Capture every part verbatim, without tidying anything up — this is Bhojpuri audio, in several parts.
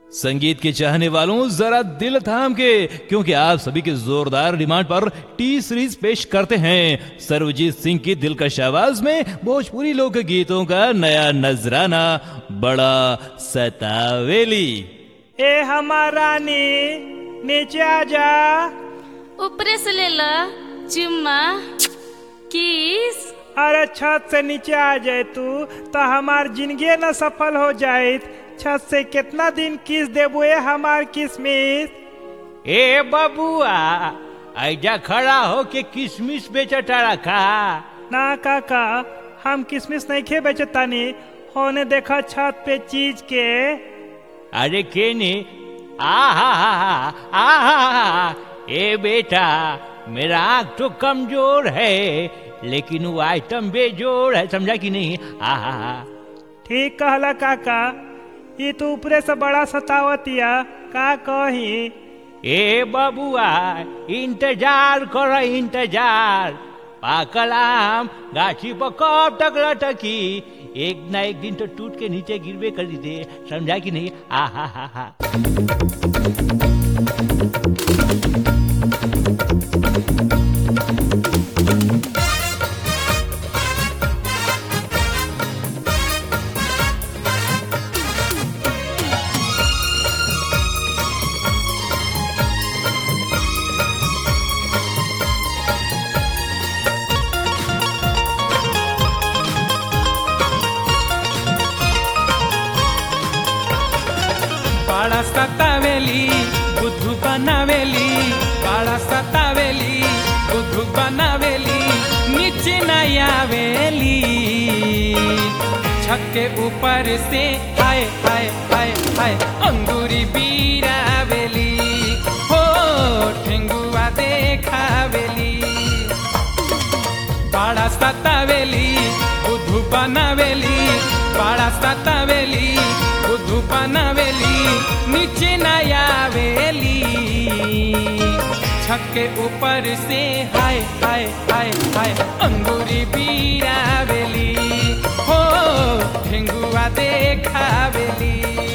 संगीत के चाहने वालों जरा दिल थाम के, क्योंकि आप सभी के जोरदार डिमांड पर टी सीरीज पेश करते हैं सर्वजीत सिंह की दिलकश आवाज में भोजपुरी लोक गीतों का नया नजराना बड़ा सतावेली। ए हमार रानी नीचे आ जा। ऊपरे से ले ला चुम्मा किस। अरे छत से नीचे आ जाए तू तो हमार जिंदगी न सफल हो जाए। छत से कितना दिन किस देबो ए हमार किसमिस। ए बबुआ ऐजा खड़ा हो के किसमिस बेचता रखा। ना काका हम किसमिस नहीं खे बेचतानी, होने देखा छत पे चीज के। अरे केने आहा हा आहा। ए बेटा मेरा आँख तो कमजोर है लेकिन वो आइटम बेजोड़ है, समझा कि नहीं। आहा ठीक कहला काका, ये तो ऊपरे से बड़ा सतावतिया का कही। ए बबुआ इंतजार करो इंतजार, पाकल आम गाछी पर कब तक लटकी, एक ना एक दिन तो टूट के नीचे गिरवे कर दे, समझा कि नहीं। आहा हा हा। बाड़ा सतावेली बुद्धू बनावेली, बाड़ा सतावेली बुद्धू बनावेली, नीचे न आवेली छत के ऊपर से हाय हाय हाय हाय अंगूरी बीरावेली, हो ठेंगुआ देखावेली। बाड़ा सतावेली बुद्धू बनावेली, बाड़ा सतावेली बुद्धू बनावेली, नीचे न आवेली छत के ऊपर से हाय हाय हाय हाय अंगूरी बीरावेली, हो ठेंगुआ देखावेली।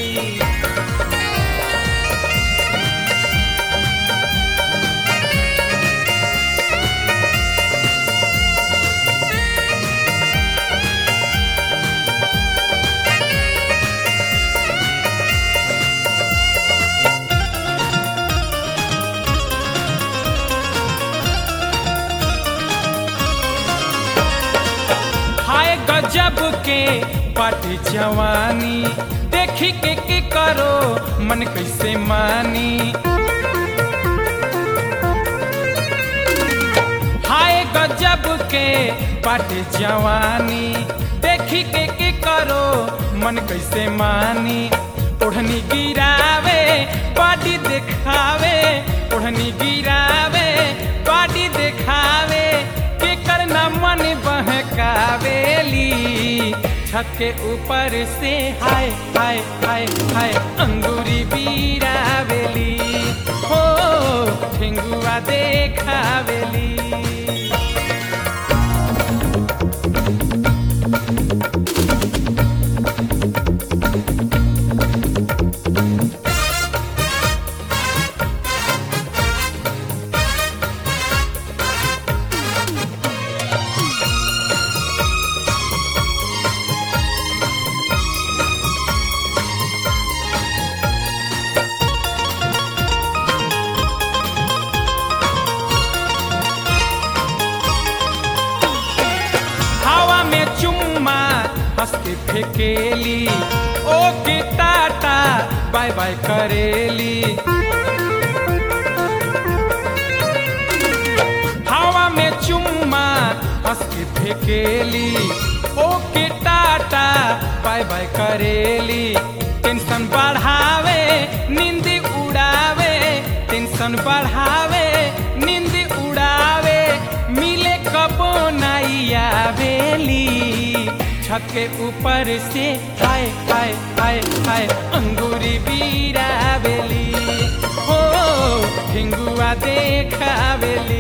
गजब के पाटी जवानी, देखी के के करो मन कैसे मानी। हाय गजब के पाटी जवानी, देखी के के करो मन कैसे मानी। ओढ़नी गिरावे बाडी दिखावे, ओढ़नी गिरावे बाडी दिखावे, के करना मन बहकावेली छत के ऊपर से हाय हाय हाय हाय अंगूरी बीरावेली, हो ठेंगुआ देखावेली। हंस के फेकेली ओ के टाटा बाय बाय करेली। हवा में चुम्मा हंस के फेकेली ओ के टाटा बाय बाय करेली। टेंशन बढ़ावे नींद उड़ावे, टेंशन बढ़ावे नींद उड़ावे, मिले कबो नहीं आवेली छत के ऊपर से हाय हाय हाय हाय अंगूरी बीरावेली, हो ठेंगुआ देखावेली।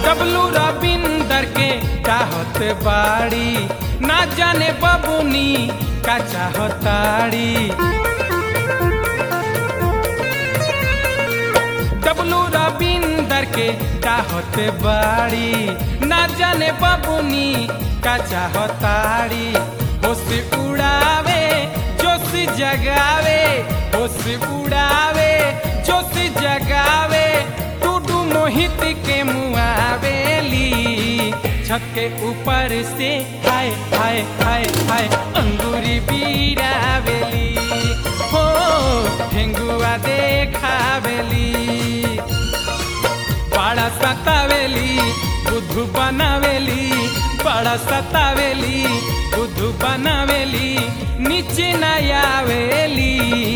डबलू रविंदर के चाहत बाड़ी ना जाने बबुनी का चाहताड़ी डबलू रविंदर के चाहत बाड़ी ना जाने बबुनी का चाहताड़ी होश उड़ावे जोश जगावे होश उड़ावे जोश जगावे टूडू मोहित के मुआवेली छत के ऊपर से हाय हाय हाय हाय अंगूरी बीरावेली हो ठेंगुआ देखावेली बड़ा सतावेली बुद्धू बनावेली बड़ा सतावेली बुद्धू बनावेली नीचे न आवेली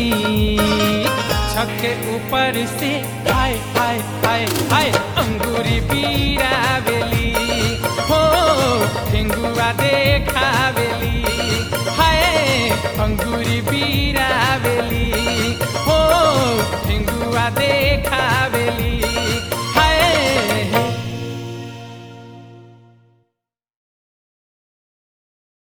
छत के ऊपर से हाय हाय हाय हाय अंगूरी बीरावेली हो ठेंगुआ देखावेली हाय अंगूरी बीरावेली हो ठेंगुआ दे